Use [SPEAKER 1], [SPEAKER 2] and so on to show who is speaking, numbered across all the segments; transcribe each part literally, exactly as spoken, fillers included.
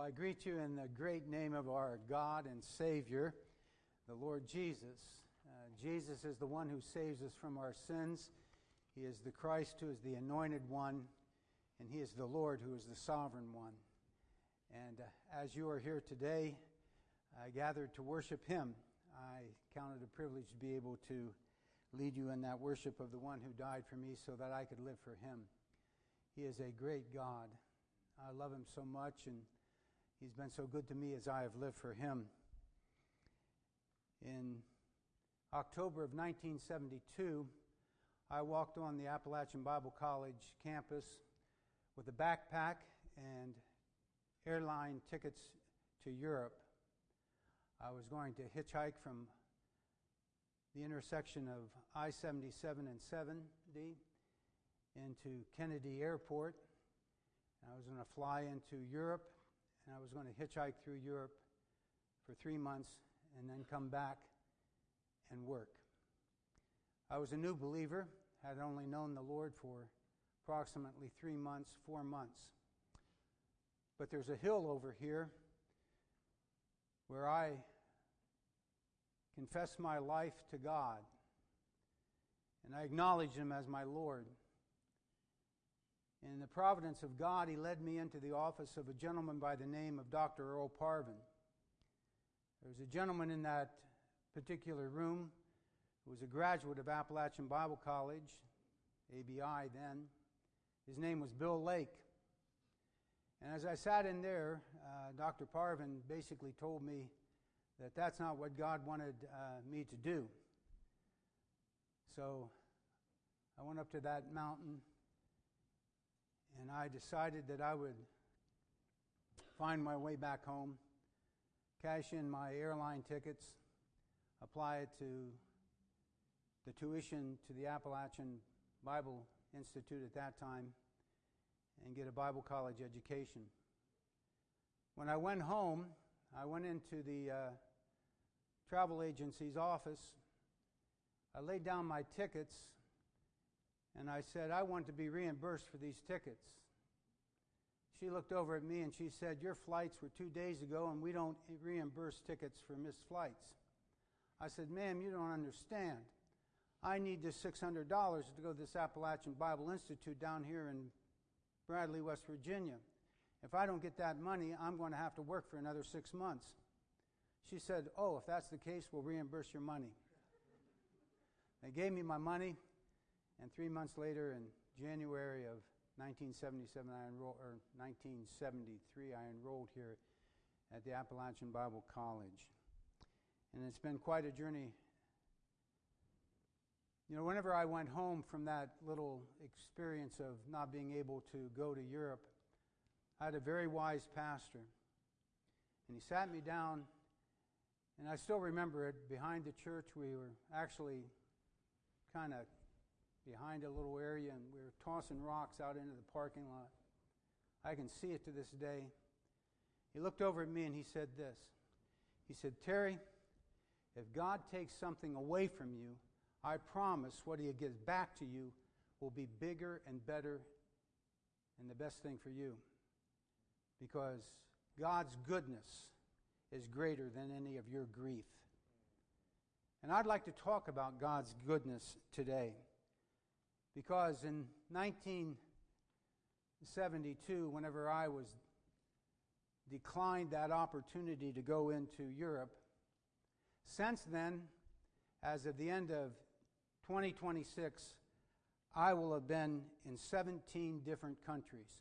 [SPEAKER 1] I greet you in the great name of our God and Savior, the Lord Jesus. Uh, Jesus is the one who saves us from our sins. He is the Christ who is the anointed one, and He is the Lord who is the sovereign one. And uh, as you are here today, uh, gathered to worship Him, I count it a privilege to be able to lead you in that worship of the one who died for me so that I could live for Him. He is a great God. I love Him so much, and He's been so good to me as I have lived for Him. In October of nineteen seventy-two, I walked on the Appalachian Bible College campus with a backpack and airline tickets to Europe. I was going to hitchhike from the intersection of I seventy-seven and seventy into Kennedy Airport. I was going to fly into Europe, and I was going to hitchhike through Europe for three months and then come back and work. I was a new believer, had only known the Lord for approximately three months, four months. But there's a hill over here where I confessed my life to God, and I acknowledged Him as my Lord. In the providence of God, He led me into the office of a gentleman by the name of Doctor Earl Parvin. There was a gentleman in that particular room who was a graduate of Appalachian Bible College, A B I then. His name was Bill Lake. And as I sat in there, uh, Doctor Parvin basically told me that that's not what God wanted uh, me to do. So I went up to that mountain, and I decided that I would find my way back home, cash in my airline tickets, apply it to the tuition to the Appalachian Bible Institute at that time, and get a Bible college education. When I went home, I went into the uh, travel agency's office. I laid down my tickets, and I said, I want to be reimbursed for these tickets. She looked over at me and she said, your flights were two days ago and we don't reimburse tickets for missed flights. I said, ma'am, you don't understand. I need this six hundred dollars to go to this Appalachian Bible Institute down here in Bradley, West Virginia. If I don't get that money, I'm going to have to work for another six months. She said, oh, if that's the case, we'll reimburse your money. They gave me my money. And three months later, in January of nineteen seventy-seven, I enrolled, or nineteen seventy-three, I enrolled here at the Appalachian Bible College. And it's been quite a journey. You know, whenever I went home from that little experience of not being able to go to Europe, I had a very wise pastor. And he sat me down, and I still remember it, behind the church. We were actually kind of behind a little area, and we were tossing rocks out into the parking lot. I can see it to this day. He looked over at me and he said this. He said, Terry, if God takes something away from you, I promise what He gives back to you will be bigger and better and the best thing for you. Because God's goodness is greater than any of your grief. And I'd like to talk about God's goodness today. Because in nineteen seventy-two, whenever I was declined that opportunity to go into Europe, since then, as of the end of twenty twenty-six, I will have been in seventeen different countries.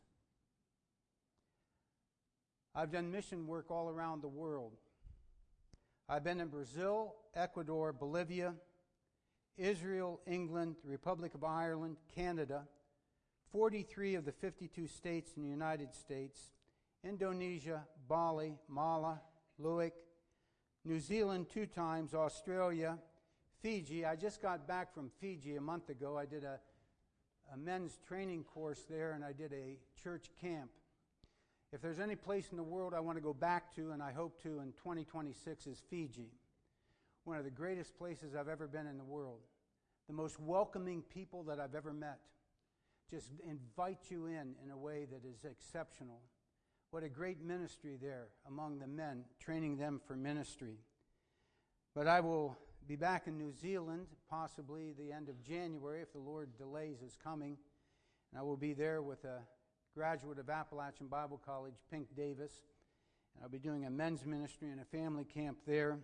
[SPEAKER 1] I've done mission work all around the world. I've been in Brazil, Ecuador, Bolivia, Israel, England, the Republic of Ireland, Canada, forty-three of the fifty-two states in the United States, Indonesia, Bali, Mala, Luik, New Zealand two times, Australia, Fiji. I just got back from Fiji a month ago. I did a, a men's training course there, and I did a church camp. If there's any place in the world I want to go back to, and I hope to in twenty twenty-six, is Fiji. One of the greatest places I've ever been in the world. The most welcoming people that I've ever met. Just invite you in in a way that is exceptional. What a great ministry there among the men, training them for ministry. But I will be back in New Zealand, possibly the end of January, if the Lord delays his coming. And I will be there with a graduate of Appalachian Bible College, Pink Davis. And I'll be doing a men's ministry and a family camp there.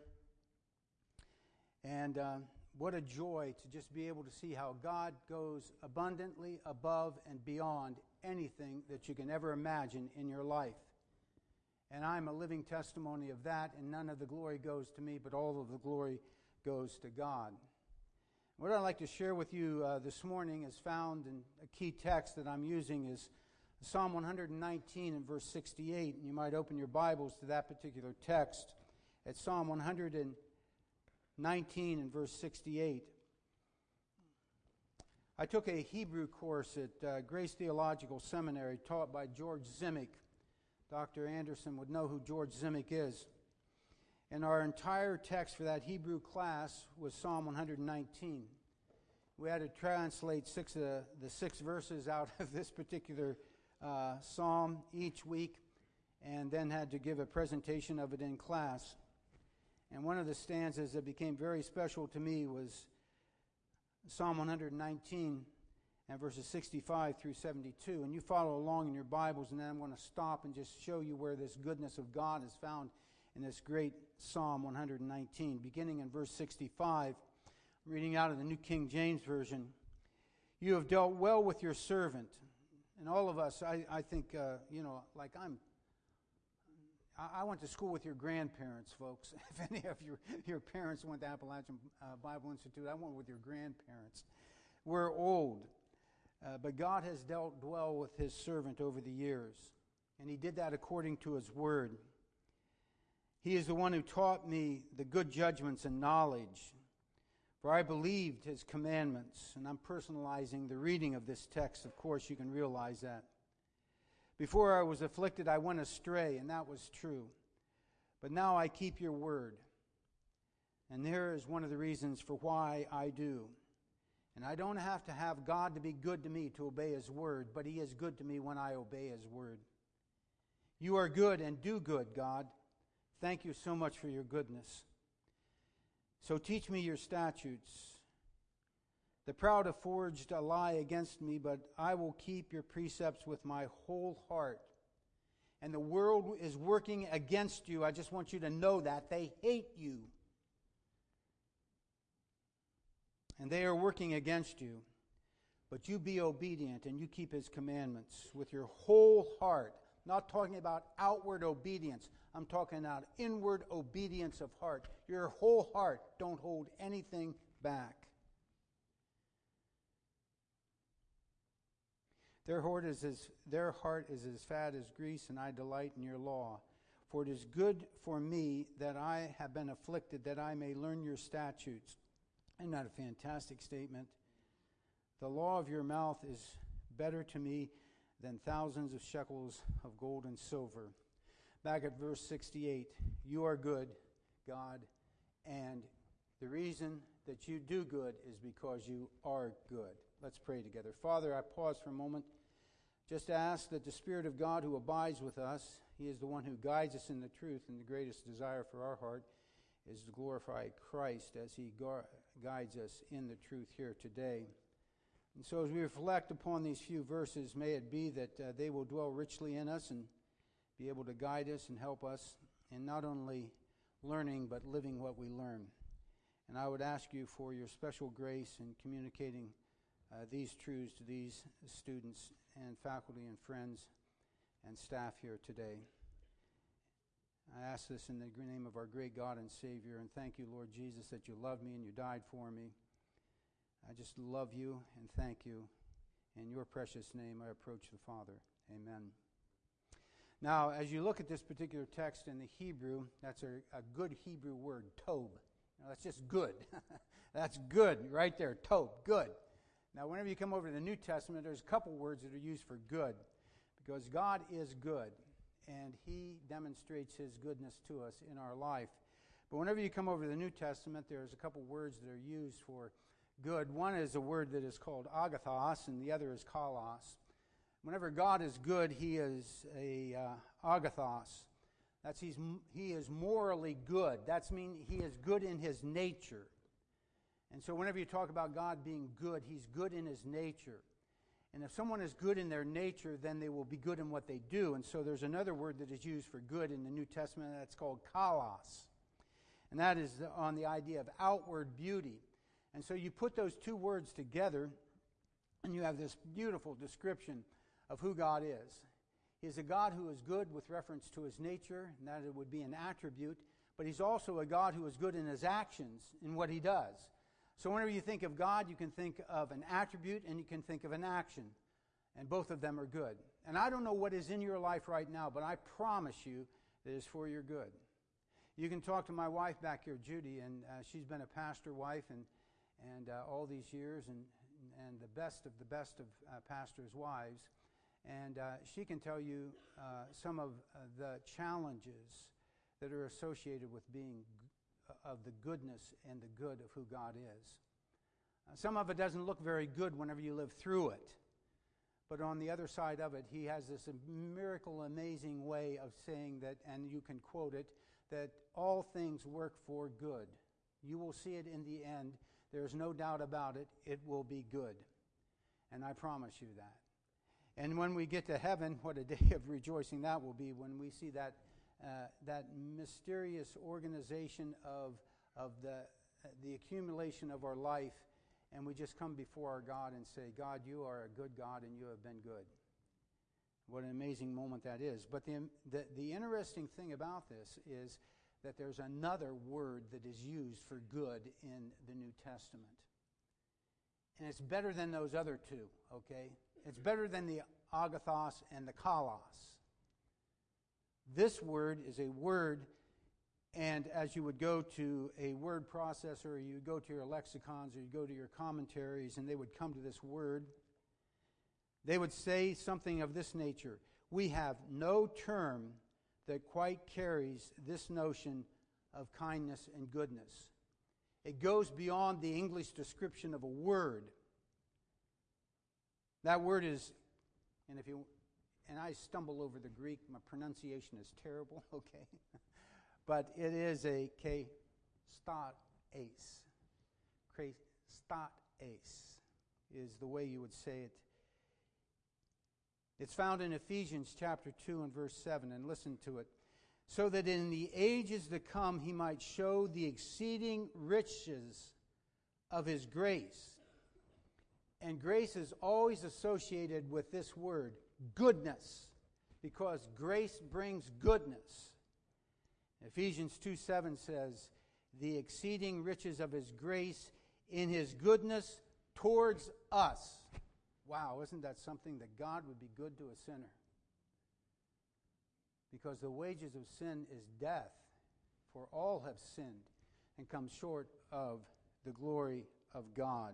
[SPEAKER 1] And uh, what a joy to just be able to see how God goes abundantly above and beyond anything that you can ever imagine in your life. And I'm a living testimony of that, and none of the glory goes to me, but all of the glory goes to God. What I'd like to share with you uh, this morning is found in a key text that I'm using is Psalm one nineteen and verse sixty-eight. And you might open your Bibles to that particular text at Psalm one nineteen and verse sixty-eight. I took a Hebrew course at uh, Grace Theological Seminary taught by George Zimmick. Doctor Anderson would know who George Zimmick is. And our entire text for that Hebrew class was Psalm one nineteen. We had to translate six of the, the six verses out of this particular uh, psalm each week, and then had to give a presentation of it in class. And one of the stanzas that became very special to me was Psalm one nineteen and verses sixty-five through seventy-two. And you follow along in your Bibles, and then I'm going to stop and just show you where this goodness of God is found in this great Psalm one nineteen. Beginning in verse sixty-five, reading out of the New King James Version. You have dealt well with your servant. And all of us, I, I think, uh, you know, like I'm, I, I went to school with your grandparents, folks. If any of your, your parents went to Appalachian uh, Bible Institute, I went with your grandparents. We're old. Uh, but God has dealt well with his servant over the years. And he did that according to his word. He is the one who taught me the good judgments and knowledge. For I believed his commandments. And I'm personalizing the reading of this text. Of course, you can realize that. Before I was afflicted, I went astray, and that was true. But now I keep your word. And there is one of the reasons for why I do. And I don't have to have God to be good to me to obey his word, but he is good to me when I obey his word. You are good and do good, God. Thank you so much for your goodness. So teach me your statutes. The proud have forged a lie against me, but I will keep your precepts with my whole heart. And the world is working against you. I just want you to know that. They hate you. And they are working against you. But you be obedient and you keep his commandments with your whole heart. Not talking about outward obedience. I'm talking about inward obedience of heart. Your whole heart. Don't hold anything back. Their heart is as, their heart is as fat as grease, and I delight in your law. For it is good for me that I have been afflicted, that I may learn your statutes. Isn't that a fantastic statement? The law of your mouth is better to me than thousands of shekels of gold and silver. Back at verse sixty-eight, you are good, God, and the reason that you do good is because you are good. Let's pray together. Father, I pause for a moment just to ask that the Spirit of God who abides with us, he is the one who guides us in the truth, and the greatest desire for our heart is to glorify Christ as he gu- guides us in the truth here today. And so as we reflect upon these few verses, may it be that uh, they will dwell richly in us and be able to guide us and help us in not only learning but living what we learn. And I would ask you for your special grace in communicating uh, these truths to these students and faculty and friends and staff here today. I ask this in the name of our great God and Savior, and thank you, Lord Jesus, that you love me and you died for me. I just love you and thank you. In your precious name I approach the Father. Amen. Now, as you look at this particular text in the Hebrew, that's a, a good Hebrew word, tob. Now, that's just good. That's good right there, tob, good. Now, whenever you come over to the New Testament, there's a couple words that are used for good, because God is good, and he demonstrates his goodness to us in our life. But whenever you come over to the New Testament, there's a couple words that are used for good. One is a word that is called agathos, and the other is kalos. Whenever God is good, he is a uh, agathos. That's he's he is morally good. That's mean he is good in his nature. And so whenever you talk about God being good, he's good in his nature. And if someone is good in their nature, then they will be good in what they do. And so there's another word that is used for good in the New Testament that's called kalos. And that is on the idea of outward beauty. And so you put those two words together, and you have this beautiful description of who God is. He is a God who is good with reference to his nature, and that it would be an attribute, but he's also a God who is good in his actions, in what he does. So whenever you think of God, you can think of an attribute and you can think of an action, and both of them are good. And I don't know what is in your life right now, but I promise you that it's for your good. You can talk to my wife back here, Judy, and uh, she's been a pastor wife and and uh, all these years, and and the best of the best of uh, pastors' wives. And uh, she can tell you uh, some of uh, the challenges that are associated with being g- of the goodness and the good of who God is. Uh, some of it doesn't look very good whenever you live through it. But on the other side of it, he has this miracle, amazing way of saying that, and you can quote it, that all things work for good. You will see it in the end. There's no doubt about it. It will be good. And I promise you that. And when we get to heaven, what a day of rejoicing that will be when we see that uh, that mysterious organization of of the uh, the accumulation of our life, and we just come before our God and say, God, you are a good God and you have been good. What an amazing moment that is. But the, the, the interesting thing about this is that there's another word that is used for good in the New Testament. And it's better than those other two, okay? It's better than the agathos and the kalos. This word is a word, and as you would go to a word processor, or you would go to your lexicons, or you go to your commentaries, and they would come to this word, they would say something of this nature: we have no term that quite carries this notion of kindness and goodness. It goes beyond the English description of a word. That word is, and if you, and I stumble over the Greek, my pronunciation is terrible, okay? But it is a kestat ace. Kestat ace is the way you would say it. It's found in Ephesians chapter two and verse seven, and listen to it. So that in the ages to come he might show the exceeding riches of his grace. And grace is always associated with this word, goodness, because grace brings goodness. Ephesians two seven says, the exceeding riches of his grace in his goodness towards us. Wow, isn't that something, that God would be good to a sinner? Because the wages of sin is death, for all have sinned and come short of the glory of God.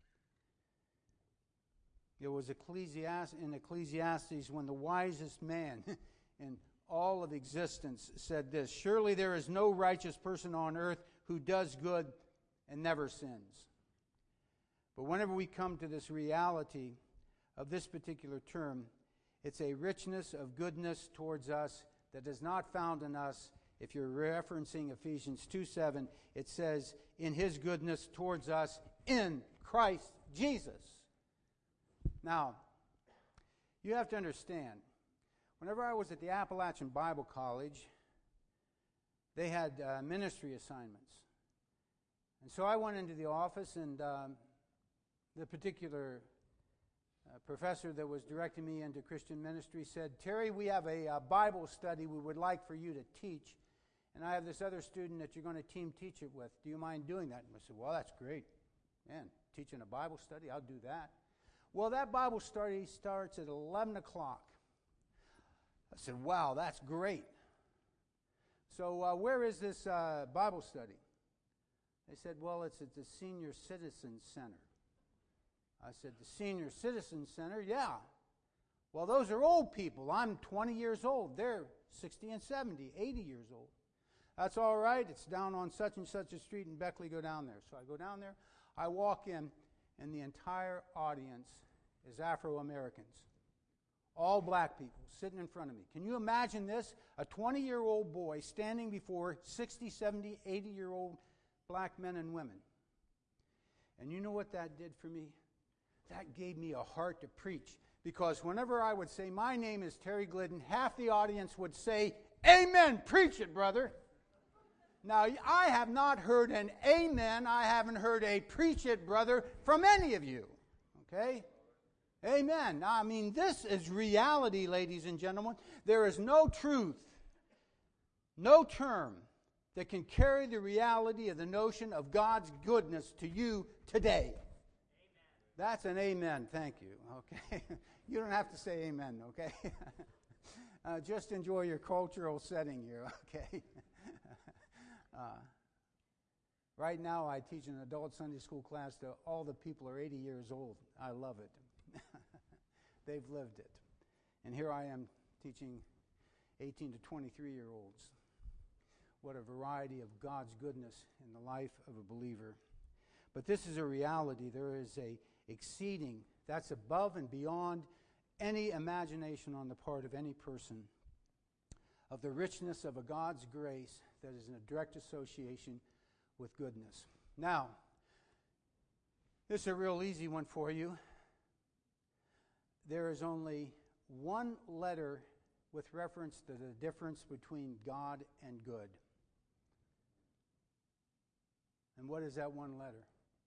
[SPEAKER 1] It was Ecclesiastes, in Ecclesiastes when the wisest man in all of existence said this: surely there is no righteous person on earth who does good and never sins. But whenever we come to this reality of this particular term, it's a richness of goodness towards us that is not found in us. If you're referencing Ephesians two seven, it says, in his goodness towards us in Christ Jesus. Now, you have to understand, whenever I was at the Appalachian Bible College, they had uh, ministry assignments. And so I went into the office, and um, the particular uh, professor that was directing me into Christian ministry said, Terry, we have a uh, Bible study we would like for you to teach, and I have this other student that you're going to team teach it with. Do you mind doing that? And I said, well, that's great. Man, teaching a Bible study, I'll do that. Well, that Bible study starts at eleven o'clock. I said, wow, that's great. So uh, where is this uh, Bible study? They said, well, it's at the Senior Citizen Center. I said, the Senior Citizen Center? Yeah. Well, those are old people. I'm twenty years old. They're sixty and seventy, eighty years old. That's all right. It's down on such and such a street in Beckley. Go down there. So I go down there. I walk in, and the entire audience is Afro-Americans. All black people sitting in front of me. Can you imagine this? A twenty-year-old boy standing before sixty, seventy, eighty-year-old black men and women. And you know what that did for me? That gave me a heart to preach. Because whenever I would say, my name is Terry Glidden, half the audience would say, amen, preach it, brother. Now, I have not heard an amen. I haven't heard a preach it, brother, from any of you. Okay? Amen. Now, I mean, this is reality, ladies and gentlemen. There is no truth, no term that can carry the reality of the notion of God's goodness to you today. Amen. That's an amen. Thank you. Okay. You don't have to say amen, okay? uh, just enjoy your cultural setting here, okay? uh, right now, I teach an adult Sunday school class to all the people are eighty years old. I love it. They've lived it. And here I am teaching eighteen to twenty-three-year-olds. What a variety of God's goodness in the life of a believer. But this is a reality. There is a exceeding, that's above and beyond any imagination on the part of any person, of the richness of a God's grace that is in a direct association with goodness. Now, this is a real easy one for you. There is only one letter with reference to the difference between God and good. And what is that one letter?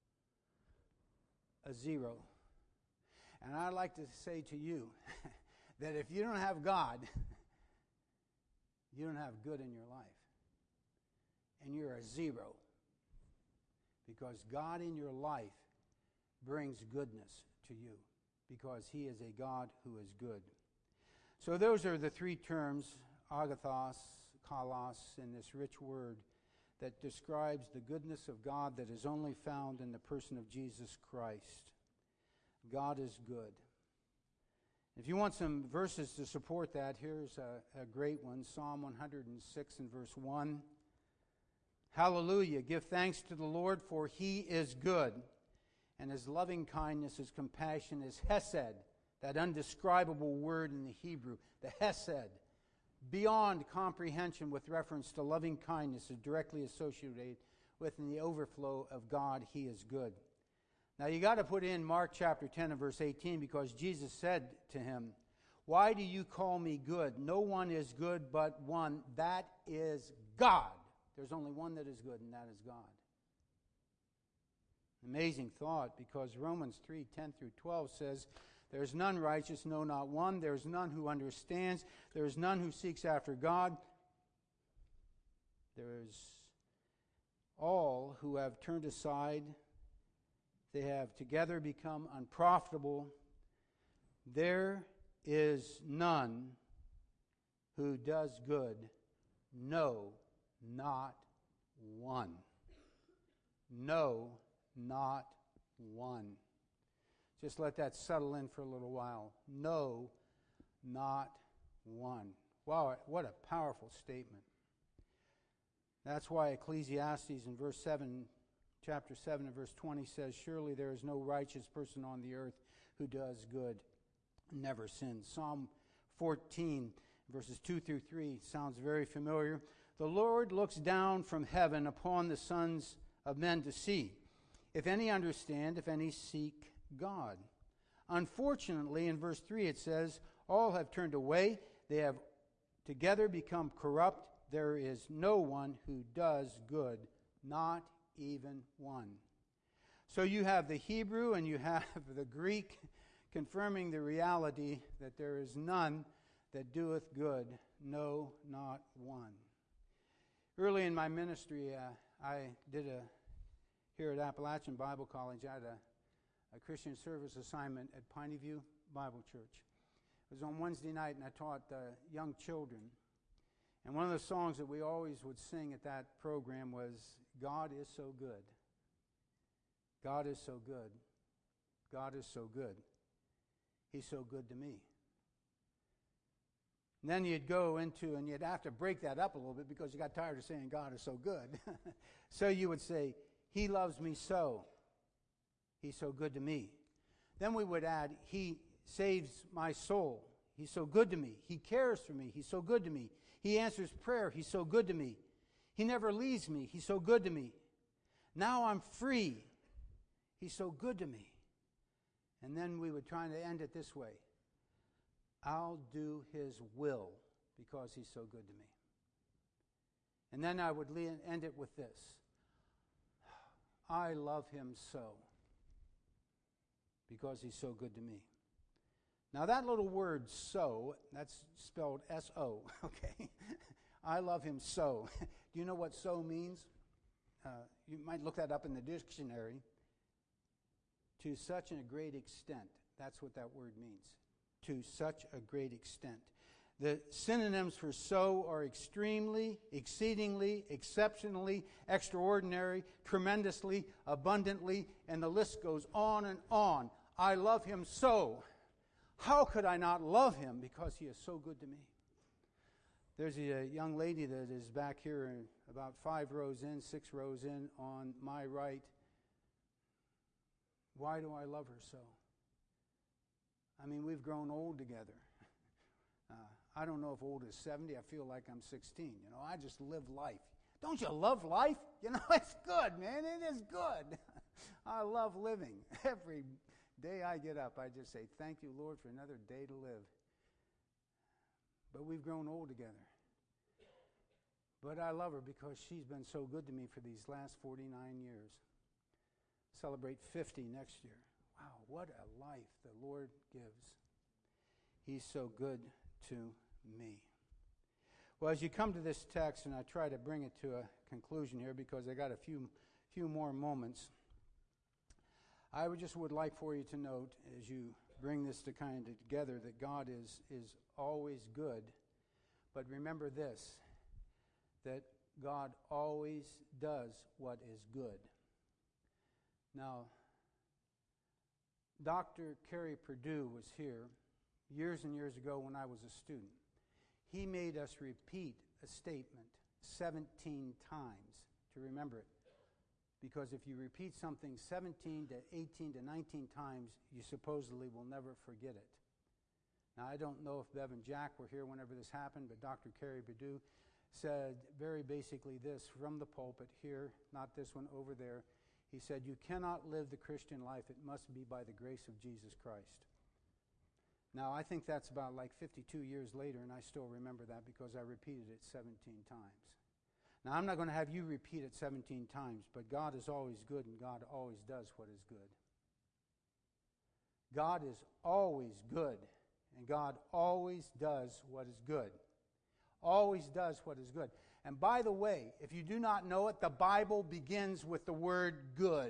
[SPEAKER 1] A zero. And I'd like to say to you that if you don't have God, you don't have good in your life. And you're a zero. Because God in your life brings goodness to you. Because He is a God who is good. So those are the three terms, agathos, kalos, in this rich word that describes the goodness of God that is only found in the person of Jesus Christ. God is good. If you want some verses to support that, here's a, a great one, Psalm one hundred six and verse one. Hallelujah, give thanks to the Lord, for He is good, and His loving kindness, His compassion is hesed, that undescribable word in the Hebrew, the hesed, beyond comprehension with reference to loving kindness is directly associated with in the overflow of God, He is good. Now you got to put in Mark chapter ten and verse eighteen, because Jesus said to him, why do you call me good? No one is good but one, that is God. There's only one that is good, and that is God. Amazing thought, because Romans three ten through twelve says, there is none righteous, no, not one. There is none who understands. There is none who seeks after God. There is all who have turned aside. They have together become unprofitable. There is none who does good. No, not one. No, not one. Just let that settle in for a little while. No, not one. Wow, what a powerful statement. That's why Ecclesiastes in verse seven, chapter seven and verse twenty says, surely there is no righteous person on the earth who does good, never sins. Psalm fourteen, verses two through three sounds very familiar. The Lord looks down from heaven upon the sons of men to see if any understand, if any seek God. Unfortunately, in verse three it says, all have turned away, they have together become corrupt. There is no one who does good, not even one. So you have the Hebrew and you have the Greek confirming the reality that there is none that doeth good, no, not one. Early in my ministry, uh, I did a, here at Appalachian Bible College, I had a, a Christian service assignment at Piney View Bible Church. It was on Wednesday night, and I taught uh, young children. And one of the songs that we always would sing at that program was, God is so good. God is so good. God is so good. He's so good to me. And then you'd go into, and you'd have to break that up a little bit because you got tired of saying God is so good. So you would say, He loves me so. He's so good to me. Then we would add, He saves my soul. He's so good to me. He cares for me. He's so good to me. He answers prayer. He's so good to me. He never leaves me. He's so good to me. Now I'm free. He's so good to me. And then we would try to end it this way. I'll do His will because He's so good to me. And then I would end it with this. I love Him so because He's so good to me. Now that little word so, that's spelled S O, okay? I love Him so. Do you know what so means? Uh, you might look that up in the dictionary. To such a great extent. That's what that word means. To such a great extent. The synonyms for so are extremely, exceedingly, exceptionally, extraordinary, tremendously, abundantly, and the list goes on and on. I love Him so. How could I not love Him? Because He is so good to me. There's a young lady that is back here about five rows in, six rows in on my right. Why do I love her so? I mean, we've grown old together. Uh, I don't know if old is seventy. I feel like I'm sixteen. You know, I just live life. Don't you love life? You know, it's good, man. It is good. I love living. Every day I get up, I just say, thank you, Lord, for another day to live. But we've grown old together. But I love her because she's been so good to me for these last forty-nine years. Celebrate fifty next year. Wow, what a life the Lord gives. He's so good to me. Well, as you come to this text, and I try to bring it to a conclusion here because I got a few few more moments, I would just would like for you to note as you bring this to kind of together that God is is always good. But remember this, that God always does what is good. Now, Doctor Kerry Purdue was here years and years ago when I was a student. He made us repeat a statement seventeen times to remember it. Because if you repeat something seventeen to eighteen to nineteen times, you supposedly will never forget it. Now, I don't know if Bev and Jack were here whenever this happened, but Doctor Kerry Purdue said very basically this from the pulpit here, not this one over there. He said, you cannot live the Christian life. It must be by the grace of Jesus Christ. Now, I think that's about like fifty-two years later, and I still remember that because I repeated it seventeen times. Now, I'm not going to have you repeat it seventeen times, but God is always good, and God always does what is good. God is always good, and God always does what is good. Always does what is good. And by the way, if you do not know it, the Bible begins with the word good.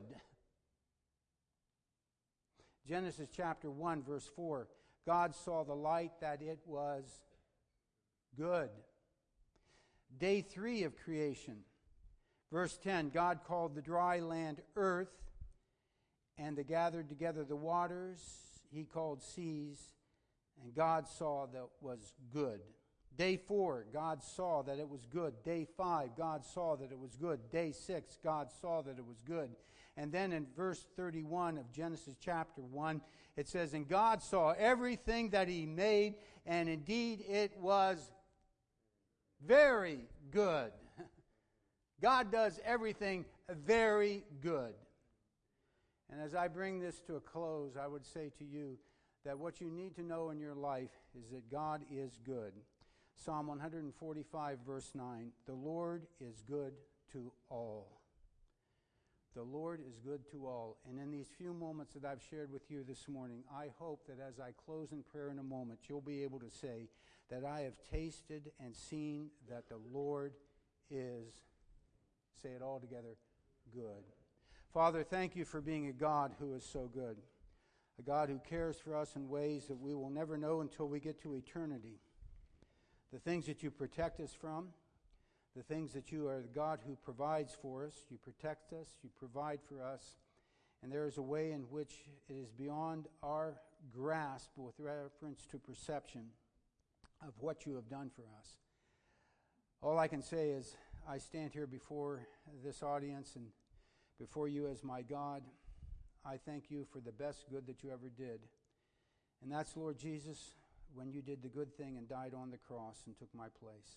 [SPEAKER 1] Genesis chapter one, verse four. God saw the light that it was good. Day three of creation. Verse ten, God called the dry land earth, and the gathered together the waters He called seas, and God saw that was good. Day four, God saw that it was good. Day five, God saw that it was good. Day six, God saw that it was good. And then in verse thirty-one of Genesis chapter one, it says, and God saw everything that He made, and indeed it was very good. God does everything very good. And as I bring this to a close, I would say to you that what you need to know in your life is that God is good. Psalm one forty-five, verse nine, the Lord is good to all. The Lord is good to all. And in these few moments that I've shared with you this morning, I hope that as I close in prayer in a moment, you'll be able to say that I have tasted and seen that the Lord is, say it all together, good. Father, thank you for being a God who is so good. A God who cares for us in ways that we will never know until we get to eternity. The things that you protect us from, the things that you are the God who provides for us, you protect us, you provide for us, and there is a way in which it is beyond our grasp with reference to perception of what you have done for us. All I can say is I stand here before this audience and before you as my God. I thank you for the best good that you ever did. And that's, Lord Jesus, when you did the good thing and died on the cross and took my place.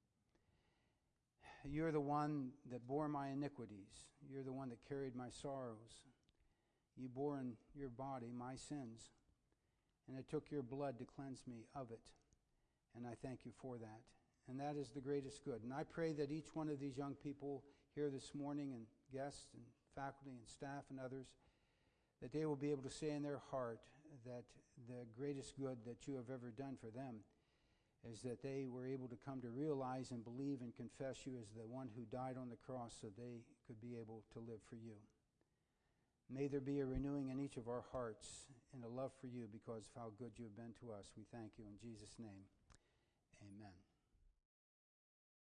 [SPEAKER 1] You're the one that bore my iniquities. You're the one that carried my sorrows. You bore in your body my sins, and it took your blood to cleanse me of it. And I thank you for that. And that is the greatest good. And I pray that each one of these young people here this morning, and guests and faculty and staff and others, that they will be able to say in their heart that the greatest good that you have ever done for them is that they were able to come to realize and believe and confess you as the one who died on the cross so they could be able to live for you. May there be a renewing in each of our hearts and a love for you because of how good you have been to us. We thank you in Jesus' name. Amen.